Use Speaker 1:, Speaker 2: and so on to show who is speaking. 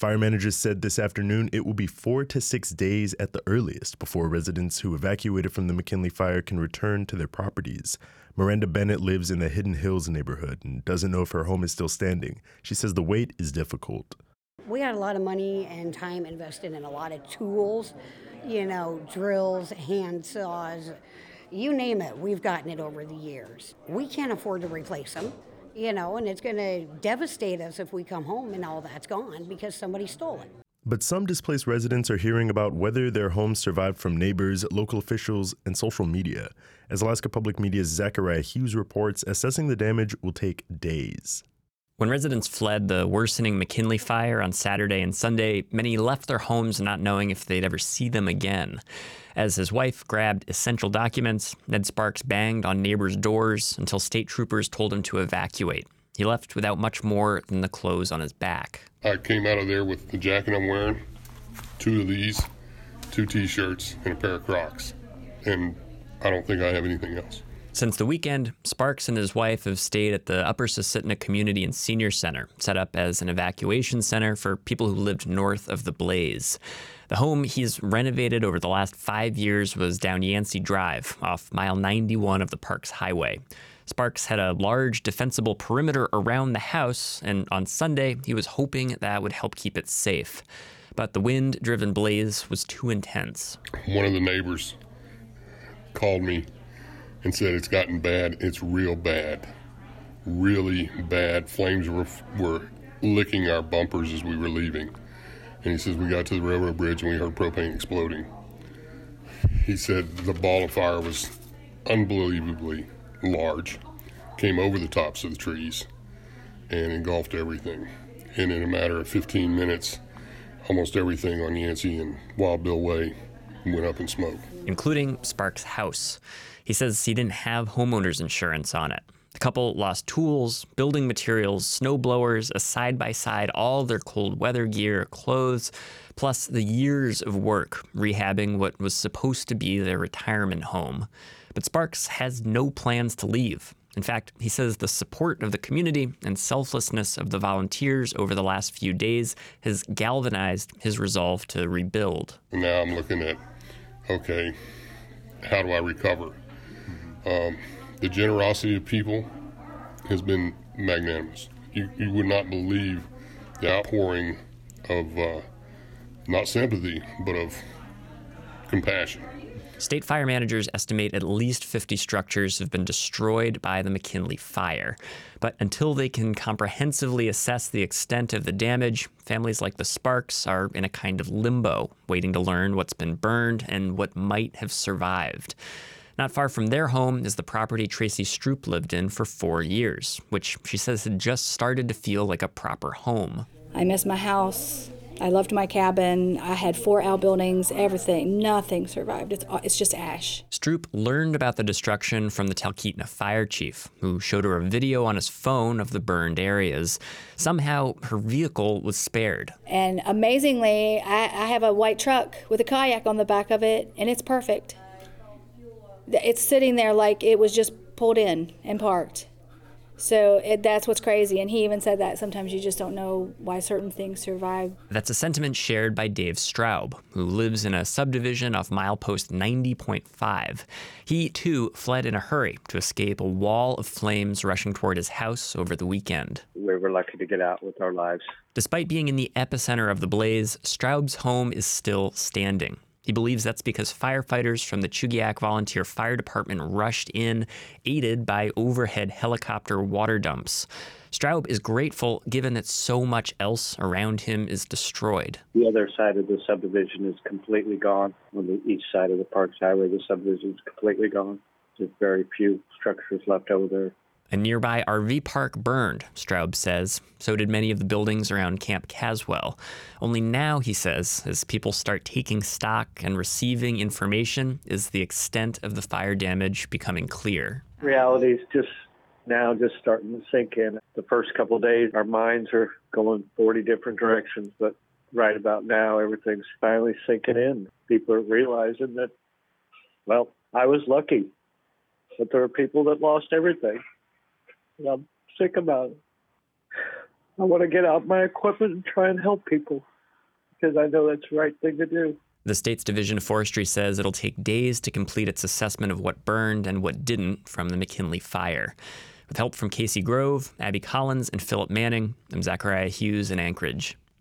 Speaker 1: Fire managers said this afternoon it will be 4 to 6 days at the earliest before residents who evacuated from the McKinley fire can return to their properties. Miranda Bennett lives in the Hidden Hills neighborhood and doesn't know if her home is still standing. She says the wait is difficult.
Speaker 2: We had a lot of money and time invested in a lot of tools, drills, hand saws, you name it. We've gotten it over the years. We can't afford to replace them, and it's going to devastate us if we come home and all that's gone because somebody stole it.
Speaker 1: But some displaced residents are hearing about whether their homes survived from neighbors, local officials, and social media. As Alaska Public Media's Zachariah Hughes reports, assessing the damage will take days.
Speaker 3: When residents fled the worsening McKinley fire on Saturday and Sunday, many left their homes not knowing if they'd ever see them again. As his wife grabbed essential documents, Ned Sparks banged on neighbors' doors until state troopers told him to evacuate. He left without much more than the clothes on his back.
Speaker 4: I came out of there with the jacket I'm wearing, 2 of these, 2 T-shirts, and a pair of Crocs. And I don't think I have anything else.
Speaker 3: Since the weekend, Sparks and his wife have stayed at the Upper Susitna Community and Senior Center, set up as an evacuation center for people who lived north of the blaze. The home he's renovated over the last 5 years was down Yancey Drive, off mile 91 of the park's highway. Sparks had a large defensible perimeter around the house, and on Sunday, he was hoping that would help keep it safe. But the wind-driven blaze was too intense.
Speaker 4: One of the neighbors called me and said it's gotten bad. It's real bad. Really bad. Flames were licking our bumpers as we were leaving. And he says we got to the railroad bridge and we heard propane exploding. He said the ball of fire was unbelievably large, came over the tops of the trees and engulfed everything. And in a matter of 15 minutes, almost everything on Yancey and Wild Bill Way went up in smoke.
Speaker 3: Including Sparks' house. He says he didn't have homeowner's insurance on it. The couple lost tools, building materials, snow blowers, a side-by-side, all their cold weather gear, clothes, plus the years of work rehabbing what was supposed to be their retirement home. But Sparks has no plans to leave. In fact, he says the support of the community and selflessness of the volunteers over the last few days has galvanized his resolve to rebuild.
Speaker 4: And now I'm looking at, okay, how do I recover? The generosity of people has been magnanimous. You would not believe the outpouring of not sympathy, but of compassion.
Speaker 3: State fire managers estimate at least 50 structures have been destroyed by the McKinley fire. But until they can comprehensively assess the extent of the damage, families like the Sparks are in a kind of limbo, waiting to learn what's been burned and what might have survived. Not far from their home is the property Tracy Stroop lived in for 4 years, which she says had just started to feel like a proper home.
Speaker 5: I miss my house. I loved my cabin. I had 4 outbuildings, everything. Nothing survived. It's just ash.
Speaker 3: Stroop learned about the destruction from the Talkeetna fire chief, who showed her a video on his phone of the burned areas. Somehow, her vehicle was spared.
Speaker 5: And amazingly, I have a white truck with a kayak on the back of it, and it's perfect. It's sitting there like it was just pulled in and parked. So that's what's crazy. And he even said that sometimes you just don't know why certain things survive.
Speaker 3: That's a sentiment shared by Dave Straub, who lives in a subdivision off milepost 90.5. He, too, fled in a hurry to escape a wall of flames rushing toward his house over the weekend.
Speaker 6: We were lucky to get out with our lives.
Speaker 3: Despite being in the epicenter of the blaze, Straub's home is still standing. He believes that's because firefighters from the Chugiak Volunteer Fire Department rushed in, aided by overhead helicopter water dumps. Straub is grateful given that so much else around him is destroyed.
Speaker 6: The other side of the subdivision is completely gone. On the east side of the Parks Highway, the subdivision is completely gone. There's very few structures left over there.
Speaker 3: A nearby RV park burned, Straub says. So did many of the buildings around Camp Caswell. Only now, he says, as people start taking stock and receiving information, is the extent of the fire damage becoming clear.
Speaker 6: Reality is just starting to sink in. The first couple of days, our minds are going 40 different directions, but right about now, everything's finally sinking in. People are realizing that, well, I was lucky, but there are people that lost everything. And I'm sick about it. I want to get out my equipment and try and help people because I know that's the right thing to do.
Speaker 3: The state's Division of Forestry says it'll take days to complete its assessment of what burned and what didn't from the McKinley fire. With help from Casey Grove, Abby Collins, and Philip Manning, I'm Zachariah Hughes in Anchorage.